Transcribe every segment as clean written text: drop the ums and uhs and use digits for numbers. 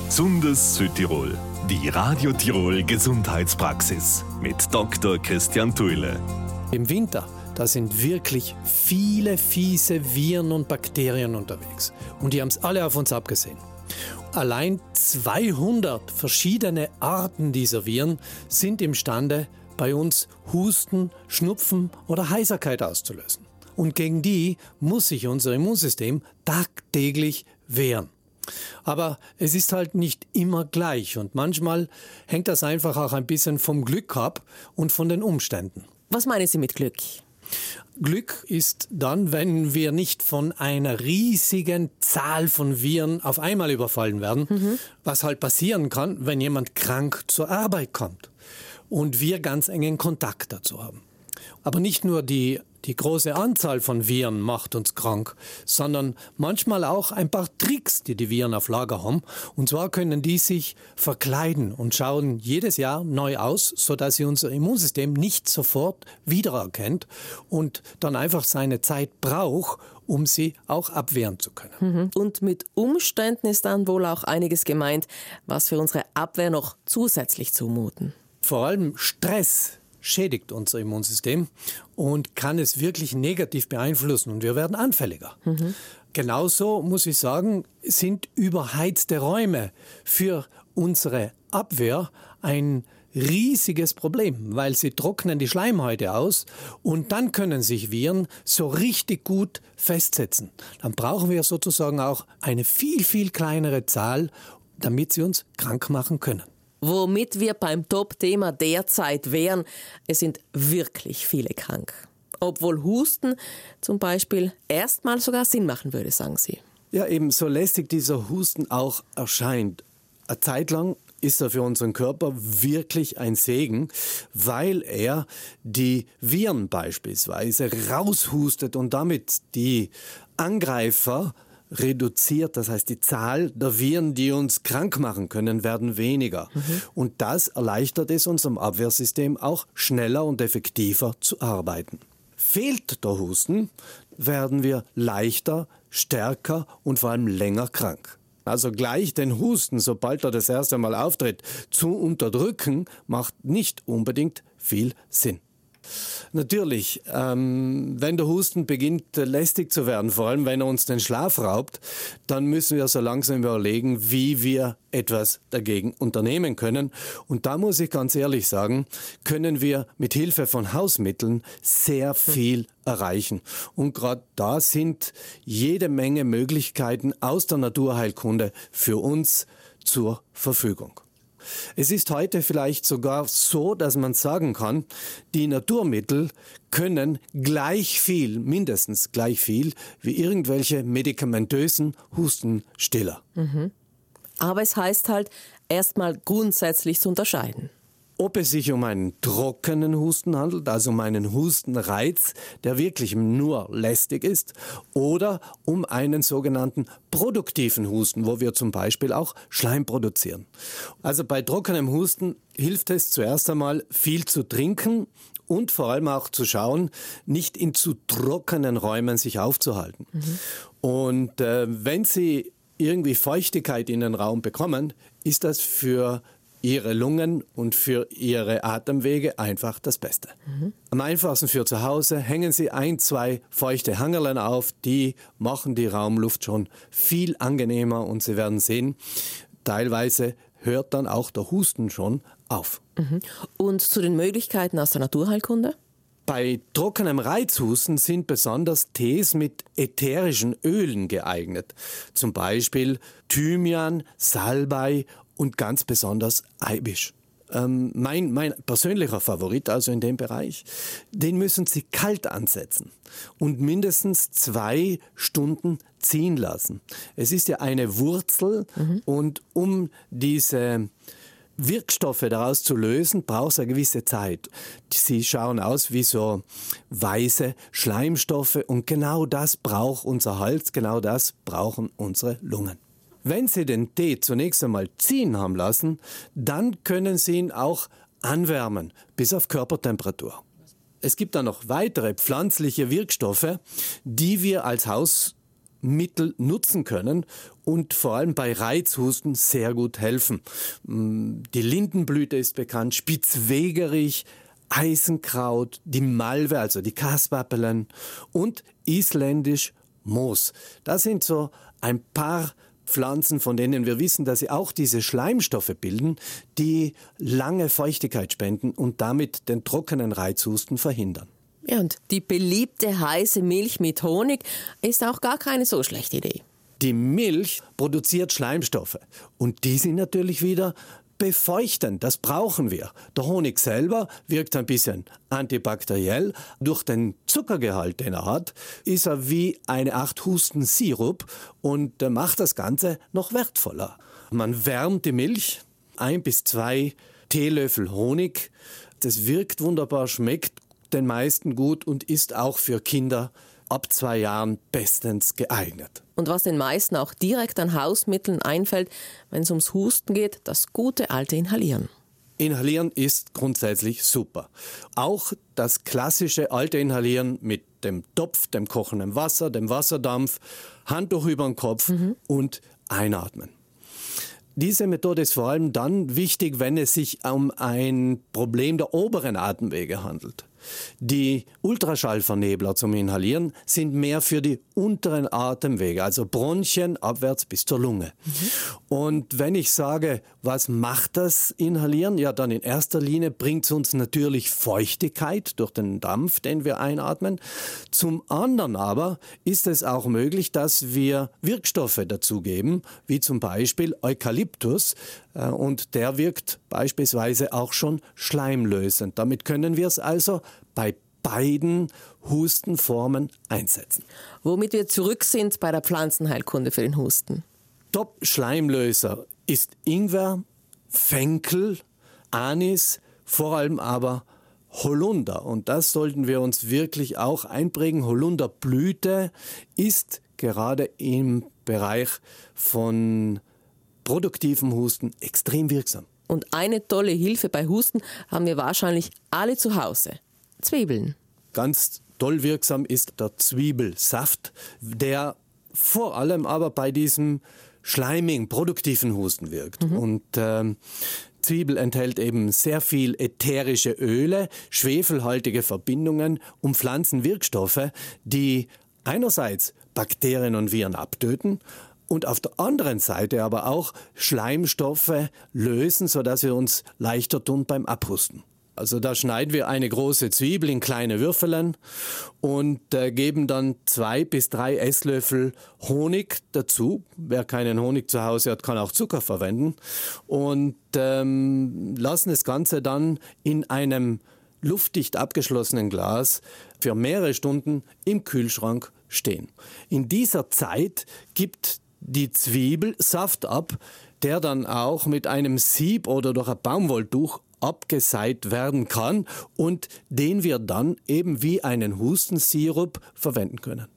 Gesundes Südtirol, die Radio Tirol Gesundheitspraxis mit Dr. Christian Thuile. Im Winter, da sind wirklich viele fiese Viren und Bakterien unterwegs. Und die haben es alle auf uns abgesehen. Allein 200 verschiedene Arten dieser Viren sind imstande, bei uns Husten, Schnupfen oder Heiserkeit auszulösen. Und gegen die muss sich unser Immunsystem tagtäglich wehren. Aber es ist halt nicht immer gleich und manchmal hängt das einfach auch ein bisschen vom Glück ab und von den Umständen. Was meinen Sie mit Glück? Glück ist dann, wenn wir nicht von einer riesigen Zahl von Viren auf einmal überfallen werden, was halt passieren kann, wenn jemand krank zur Arbeit kommt und wir ganz engen Kontakt dazu haben. Aber nicht nur die große Anzahl von Viren macht uns krank, sondern manchmal auch ein paar Tricks, die die Viren auf Lager haben. Und zwar können die sich verkleiden und schauen jedes Jahr neu aus, sodass sie unser Immunsystem nicht sofort wiedererkennt und dann einfach seine Zeit braucht, um sie auch abwehren zu können. Und mit Umständen ist dann wohl auch einiges gemeint, was für unsere Abwehr noch zusätzlich zumuten. Vor allem Stress schädigt unser Immunsystem und kann es wirklich negativ beeinflussen und wir werden anfälliger. Genauso, muss ich sagen, sind überheizte Räume für unsere Abwehr ein riesiges Problem, weil sie trocknen die Schleimhäute aus und dann können sich Viren so richtig gut festsetzen. Dann brauchen wir sozusagen auch eine viel, viel kleinere Zahl, damit sie uns krank machen können. Womit wir beim Top-Thema derzeit wären, es sind wirklich viele krank. Obwohl Husten zum Beispiel erstmal sogar Sinn machen würde, sagen Sie. Ja, eben so lästig dieser Husten auch erscheint. Eine Zeit lang ist er für unseren Körper wirklich ein Segen, weil er die Viren beispielsweise raushustet und damit die Angreifer reduziert. Das heißt, die Zahl der Viren, die uns krank machen können, werden weniger. Und das erleichtert es unserem Abwehrsystem auch schneller und effektiver zu arbeiten. Fehlt der Husten, werden wir leichter, stärker und vor allem länger krank. Also gleich den Husten, sobald er das erste Mal auftritt, zu unterdrücken, macht nicht unbedingt viel Sinn. Natürlich, wenn der Husten beginnt lästig zu werden, vor allem wenn er uns den Schlaf raubt, dann müssen wir so langsam überlegen, wie wir etwas dagegen unternehmen können. Und da muss ich ganz ehrlich sagen, können wir mit Hilfe von Hausmitteln sehr viel erreichen. Und gerade da sind jede Menge Möglichkeiten aus der Naturheilkunde für uns zur Verfügung. Es ist heute vielleicht sogar so, dass man sagen kann, die Naturmittel können gleich viel, mindestens gleich viel, wie irgendwelche medikamentösen Hustenstiller. Aber es heißt halt, erstmal grundsätzlich zu unterscheiden. Ob es sich um einen trockenen Husten handelt, also um einen Hustenreiz, der wirklich nur lästig ist, oder um einen sogenannten produktiven Husten, wo wir zum Beispiel auch Schleim produzieren. Also bei trockenem Husten hilft es zuerst einmal viel zu trinken und vor allem auch zu schauen, nicht in zu trockenen Räumen sich aufzuhalten. Und wenn Sie irgendwie Feuchtigkeit in den Raum bekommen, ist das für Ihre Lungen und für Ihre Atemwege einfach das Beste. Am einfachsten für zu Hause hängen Sie 1, 2 feuchte Hangerlein auf, die machen die Raumluft schon viel angenehmer und Sie werden sehen, teilweise hört dann auch der Husten schon auf. Und zu den Möglichkeiten aus der Naturheilkunde? Bei trockenem Reizhusten sind besonders Tees mit ätherischen Ölen geeignet. Zum Beispiel Thymian, Salbei und ganz besonders Eibisch. Mein persönlicher Favorit, also in dem Bereich, den müssen Sie kalt ansetzen und mindestens 2 Stunden ziehen lassen. Es ist ja eine Wurzel und um diese Wirkstoffe daraus zu lösen, braucht es eine gewisse Zeit. Sie schauen aus wie so weiße Schleimstoffe und genau das braucht unser Hals, genau das brauchen unsere Lungen. Wenn Sie den Tee zunächst einmal ziehen haben lassen, dann können Sie ihn auch anwärmen, bis auf Körpertemperatur. Es gibt dann noch weitere pflanzliche Wirkstoffe, die wir als Hausmittel Mittel nutzen können und vor allem bei Reizhusten sehr gut helfen. Die Lindenblüte ist bekannt, Spitzwegerich, Eisenkraut, die Malve, also die Kaspapelen und isländisch Moos. Das sind so ein paar Pflanzen, von denen wir wissen, dass sie auch diese Schleimstoffe bilden, die lange Feuchtigkeit spenden und damit den trockenen Reizhusten verhindern. Ja, und die beliebte heiße Milch mit Honig ist auch gar keine so schlechte Idee. Die Milch produziert Schleimstoffe und die sind natürlich wieder befeuchtend. Das brauchen wir. Der Honig selber wirkt ein bisschen antibakteriell. Durch den Zuckergehalt, den er hat, ist er wie eine Art Hustensirup und macht das Ganze noch wertvoller. Man wärmt die Milch, 1 bis 2 Teelöffel Honig. Das wirkt wunderbar, schmeckt den meisten gut und ist auch für Kinder ab 2 Jahren bestens geeignet. Und was den meisten auch direkt an Hausmitteln einfällt, wenn es ums Husten geht, das gute alte Inhalieren. Inhalieren ist grundsätzlich super. Auch das klassische alte Inhalieren mit dem Topf, dem kochenden Wasser, dem Wasserdampf, Handtuch über den Kopf und einatmen. Diese Methode ist vor allem dann wichtig, wenn es sich um ein Problem der oberen Atemwege handelt. Die Ultraschallvernebler zum Inhalieren sind mehr für die unteren Atemwege, also Bronchien abwärts bis zur Lunge. Und wenn ich sage, was macht das Inhalieren? Ja, dann in erster Linie bringt es uns natürlich Feuchtigkeit durch den Dampf, den wir einatmen. Zum anderen aber ist es auch möglich, dass wir Wirkstoffe dazugeben, wie zum Beispiel Eukalyptus. Und der wirkt beispielsweise auch schon schleimlösend. Damit können wir es also bei beiden Hustenformen einsetzen. Womit wir zurück sind bei der Pflanzenheilkunde für den Husten. Top-Schleimlöser ist Ingwer, Fenchel, Anis, vor allem aber Holunder. Und das sollten wir uns wirklich auch einprägen. Holunderblüte ist gerade im Bereich von produktivem Husten extrem wirksam. Und eine tolle Hilfe bei Husten haben wir wahrscheinlich alle zu Hause. Zwiebeln. Ganz toll wirksam ist der Zwiebelsaft, der vor allem aber bei diesem schleimigen, produktiven Husten wirkt. Und Zwiebel enthält eben sehr viel ätherische Öle, schwefelhaltige Verbindungen und Pflanzenwirkstoffe, die einerseits Bakterien und Viren abtöten und auf der anderen Seite aber auch Schleimstoffe lösen, sodass wir uns leichter tun beim Abhusten. Also da schneiden wir eine große Zwiebel in kleine Würfeln und geben dann 2 bis 3 Esslöffel Honig dazu. Wer keinen Honig zu Hause hat, kann auch Zucker verwenden. Und lassen das Ganze dann in einem luftdicht abgeschlossenen Glas für mehrere Stunden im Kühlschrank stehen. In dieser Zeit gibt die Zwiebel Saft ab, der dann auch mit einem Sieb oder durch ein Baumwolltuch abgeseit werden kann und den wir dann eben wie einen Hustensirup verwenden können.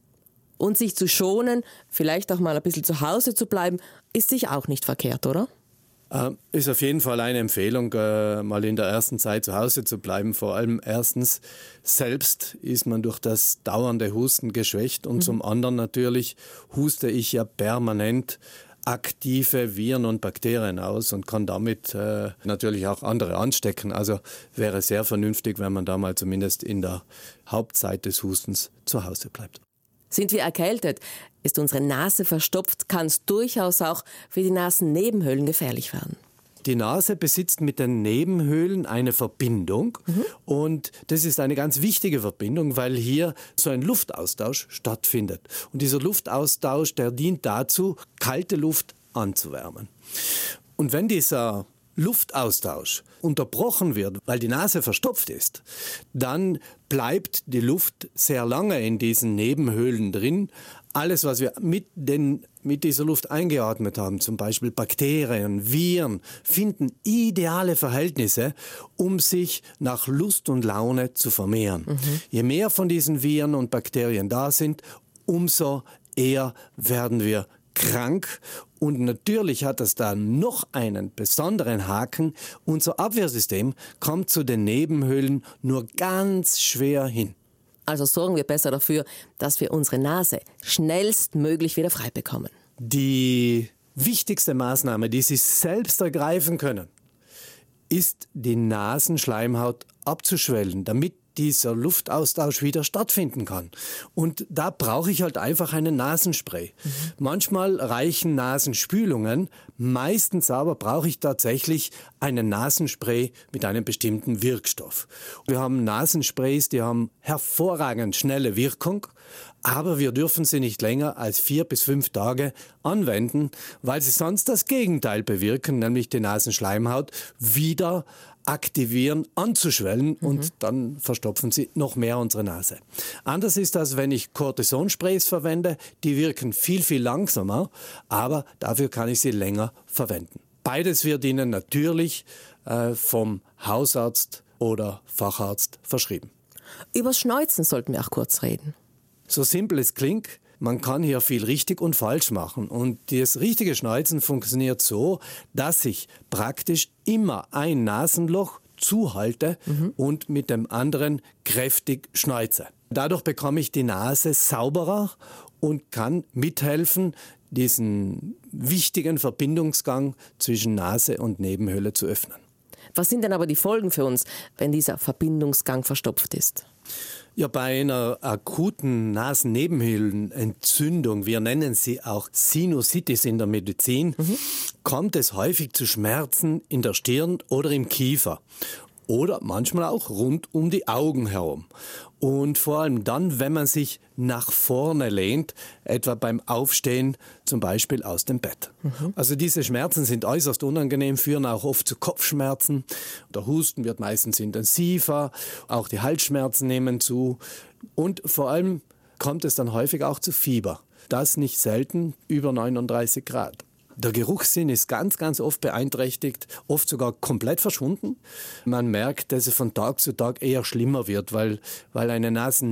Und sich zu schonen, vielleicht auch mal ein bisschen zu Hause zu bleiben, ist sicher auch nicht verkehrt, oder? Ist auf jeden Fall eine Empfehlung, mal in der ersten Zeit zu Hause zu bleiben. Vor allem erstens, selbst ist man durch das dauernde Husten geschwächt und zum anderen natürlich huste ich ja permanent aktive Viren und Bakterien aus und kann damit natürlich auch andere anstecken. Also wäre sehr vernünftig, wenn man da mal zumindest in der Hauptzeit des Hustens zu Hause bleibt. Sind wir erkältet, ist unsere Nase verstopft, kann es durchaus auch für die Nasennebenhöhlen gefährlich werden. Die Nase besitzt mit den Nebenhöhlen eine Verbindung und das ist eine ganz wichtige Verbindung, weil hier so ein Luftaustausch stattfindet. Und dieser Luftaustausch, der dient dazu, kalte Luft anzuwärmen. Und wenn dieser Luftaustausch unterbrochen wird, weil die Nase verstopft ist, dann bleibt die Luft sehr lange in diesen Nebenhöhlen drin. Alles, was wir mit dieser Luft eingeatmet haben, zum Beispiel Bakterien, Viren, finden ideale Verhältnisse, um sich nach Lust und Laune zu vermehren. Je mehr von diesen Viren und Bakterien da sind, umso eher werden wir krank. Und natürlich hat das da noch einen besonderen Haken. Unser Abwehrsystem kommt zu den Nebenhöhlen nur ganz schwer hin. Also sorgen wir besser dafür, dass wir unsere Nase schnellstmöglich wieder frei bekommen. Die wichtigste Maßnahme, die Sie selbst ergreifen können, ist, die Nasenschleimhaut abzuschwellen, damit dieser Luftaustausch wieder stattfinden kann. Und da brauche ich halt einfach einen Nasenspray. Manchmal reichen Nasenspülungen, meistens aber brauche ich tatsächlich einen Nasenspray mit einem bestimmten Wirkstoff. Wir haben Nasensprays, die haben hervorragend schnelle Wirkung, aber wir dürfen sie nicht länger als 4 bis 5 Tage anwenden, weil sie sonst das Gegenteil bewirken, nämlich die Nasenschleimhaut wieder aktivieren, anzuschwellen und dann verstopfen sie noch mehr unsere Nase. Anders ist das, wenn ich Cortisonsprays verwende, die wirken viel, viel langsamer, aber dafür kann ich sie länger verwenden. Beides wird Ihnen natürlich vom Hausarzt oder Facharzt verschrieben. Übers Schneuzen sollten wir auch kurz reden. So simpel es klingt, man kann hier viel richtig und falsch machen. Und das richtige Schneuzen funktioniert so, dass ich praktisch immer ein Nasenloch zuhalte und mit dem anderen kräftig schneuze. Dadurch bekomme ich die Nase sauberer und kann mithelfen, diesen wichtigen Verbindungsgang zwischen Nase und Nebenhöhle zu öffnen. Was sind denn aber die Folgen für uns, wenn dieser Verbindungsgang verstopft ist? Ja, bei einer akuten Nasennebenhöhlenentzündung, wir nennen sie auch Sinusitis in der Medizin, kommt es häufig zu Schmerzen in der Stirn oder im Kiefer. Oder manchmal auch rund um die Augen herum. Und vor allem dann, wenn man sich nach vorne lehnt, etwa beim Aufstehen, zum Beispiel aus dem Bett. Also diese Schmerzen sind äußerst unangenehm, führen auch oft zu Kopfschmerzen. Der Husten wird meistens intensiver, auch die Halsschmerzen nehmen zu. Und vor allem kommt es dann häufig auch zu Fieber. Das nicht selten über 39 Grad. Der Geruchssinn ist ganz, ganz oft beeinträchtigt, oft sogar komplett verschwunden. Man merkt, dass es von Tag zu Tag eher schlimmer wird, weil eine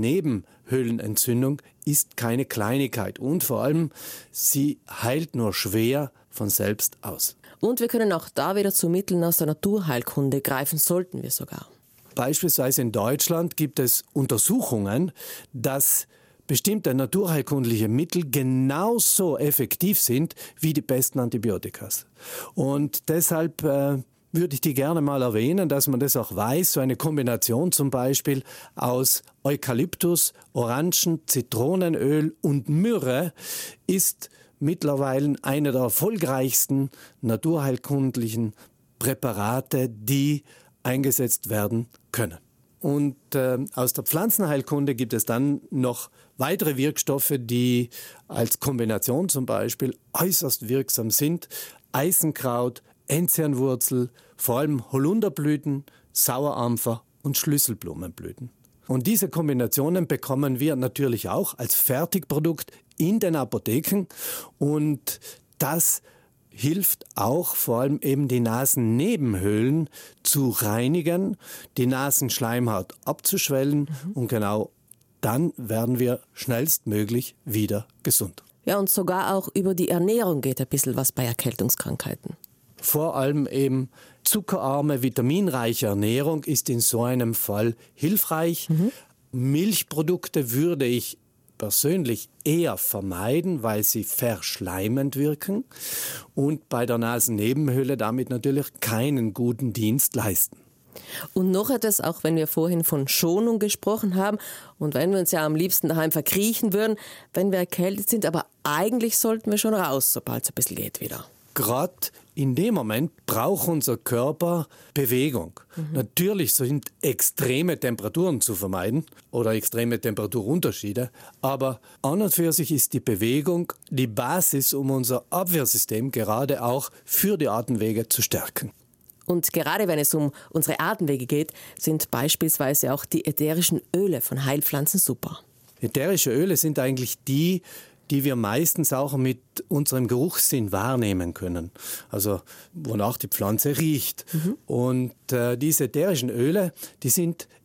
Nasennebenhöhlenentzündung ist keine Kleinigkeit und vor allem, sie heilt nur schwer von selbst aus. Und wir können auch da wieder zu Mitteln aus der Naturheilkunde greifen, sollten wir sogar. Beispielsweise in Deutschland gibt es Untersuchungen, dass bestimmte naturheilkundliche Mittel genauso effektiv sind wie die besten Antibiotikas. Und deshalb würde ich die gerne mal erwähnen, dass man das auch weiß. So eine Kombination zum Beispiel aus Eukalyptus, Orangen, Zitronenöl und Myrrhe ist mittlerweile eine der erfolgreichsten naturheilkundlichen Präparate, die eingesetzt werden können. Und aus der Pflanzenheilkunde gibt es dann noch weitere Wirkstoffe, die als Kombination zum Beispiel äußerst wirksam sind. Eisenkraut, Enzianwurzel, vor allem Holunderblüten, Sauerampfer und Schlüsselblumenblüten. Und diese Kombinationen bekommen wir natürlich auch als Fertigprodukt in den Apotheken und das hilft auch vor allem eben die Nasennebenhöhlen zu reinigen, die Nasenschleimhaut abzuschwellen und genau dann werden wir schnellstmöglich wieder gesund. Ja, und sogar auch über die Ernährung geht ein bisschen was bei Erkältungskrankheiten. Vor allem eben zuckerarme, vitaminreiche Ernährung ist in so einem Fall hilfreich. Milchprodukte würde ich persönlich eher vermeiden, weil sie verschleimend wirken und bei der Nasennebenhöhle damit natürlich keinen guten Dienst leisten. Und noch etwas, auch wenn wir vorhin von Schonung gesprochen haben und wenn wir uns ja am liebsten daheim verkriechen würden, wenn wir erkältet sind, aber eigentlich sollten wir schon raus, sobald es ein bisschen geht wieder. Gerade in dem Moment braucht unser Körper Bewegung. Natürlich sind extreme Temperaturen zu vermeiden oder extreme Temperaturunterschiede, aber an und für sich ist die Bewegung die Basis, um unser Abwehrsystem gerade auch für die Atemwege zu stärken. Und gerade wenn es um unsere Atemwege geht, sind beispielsweise auch die ätherischen Öle von Heilpflanzen super. Ätherische Öle sind eigentlich die wir meistens auch mit unserem Geruchssinn wahrnehmen können. Also wonach die Pflanze riecht. Und diese ätherischen Öle, die sind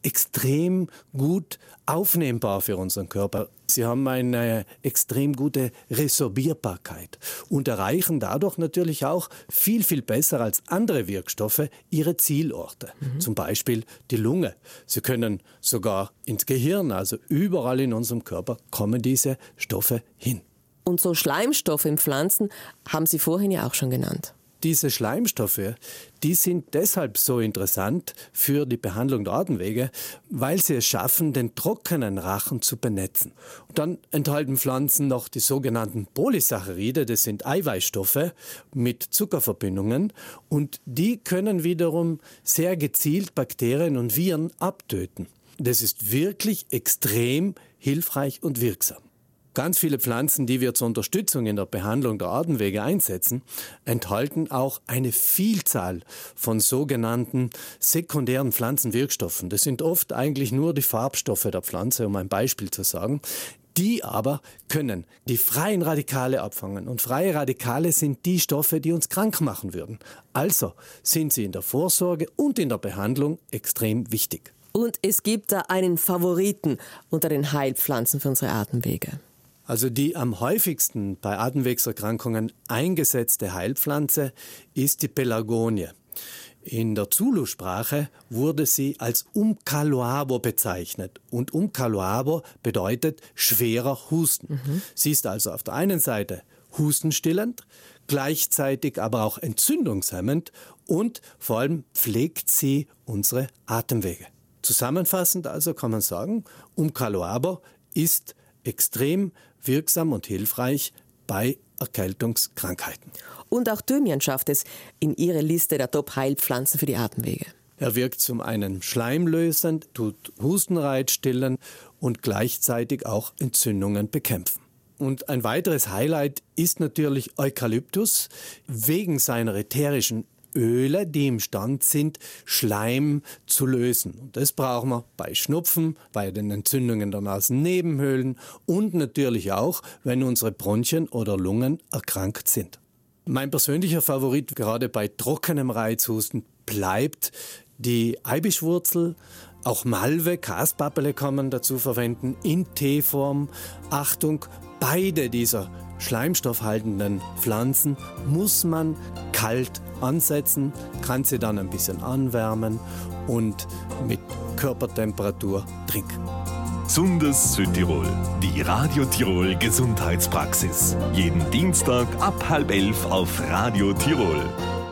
extrem gut aufnehmbar für unseren Körper. Sie haben eine extrem gute Resorbierbarkeit und erreichen dadurch natürlich auch viel, viel besser als andere Wirkstoffe ihre Zielorte. Zum Beispiel die Lunge. Sie können sogar ins Gehirn, also überall in unserem Körper kommen diese Stoffe hin. Und so Schleimstoffe in Pflanzen haben Sie vorhin ja auch schon genannt. Diese Schleimstoffe, die sind deshalb so interessant für die Behandlung der Atemwege, weil sie es schaffen, den trockenen Rachen zu benetzen. Und dann enthalten Pflanzen noch die sogenannten Polysaccharide, das sind Eiweißstoffe mit Zuckerverbindungen und die können wiederum sehr gezielt Bakterien und Viren abtöten. Das ist wirklich extrem hilfreich und wirksam. Ganz viele Pflanzen, die wir zur Unterstützung in der Behandlung der Atemwege einsetzen, enthalten auch eine Vielzahl von sogenannten sekundären Pflanzenwirkstoffen. Das sind oft eigentlich nur die Farbstoffe der Pflanze, um ein Beispiel zu sagen. Die aber können die freien Radikale abfangen. Und freie Radikale sind die Stoffe, die uns krank machen würden. Also sind sie in der Vorsorge und in der Behandlung extrem wichtig. Und es gibt da einen Favoriten unter den Heilpflanzen für unsere Atemwege. Also die am häufigsten bei Atemwegserkrankungen eingesetzte Heilpflanze ist die Pelargonie. In der Zulu-Sprache wurde sie als Umkaloabo bezeichnet. Und Umkaloabo bedeutet schwerer Husten. Sie ist also auf der einen Seite hustenstillend, gleichzeitig aber auch entzündungshemmend und vor allem pflegt sie unsere Atemwege. Zusammenfassend also kann man sagen, Umkaloabo ist extrem wirksam und hilfreich bei Erkältungskrankheiten. Und auch Thymian schafft es in Ihre Liste der Top-Heilpflanzen für die Atemwege. Er wirkt zum einen schleimlösend, tut Hustenreiz stillen und gleichzeitig auch Entzündungen bekämpfen. Und ein weiteres Highlight ist natürlich Eukalyptus, wegen seiner ätherischen Öle, die imstand sind, Schleim zu lösen. Und das brauchen wir bei Schnupfen, bei den Entzündungen der Nasennebenhöhlen und natürlich auch, wenn unsere Bronchien oder Lungen erkrankt sind. Mein persönlicher Favorit gerade bei trockenem Reizhusten bleibt die Eibischwurzel. Auch Malve, Kaspappele kann man dazu verwenden, in Teeform. Achtung, beide dieser schleimstoffhaltenden Pflanzen muss man kalt ansetzen, kann sie dann ein bisschen anwärmen und mit Körpertemperatur trinken. Gesundes Südtirol, die Radio Tirol Gesundheitspraxis. Jeden Dienstag ab 10:30 auf Radio Tirol.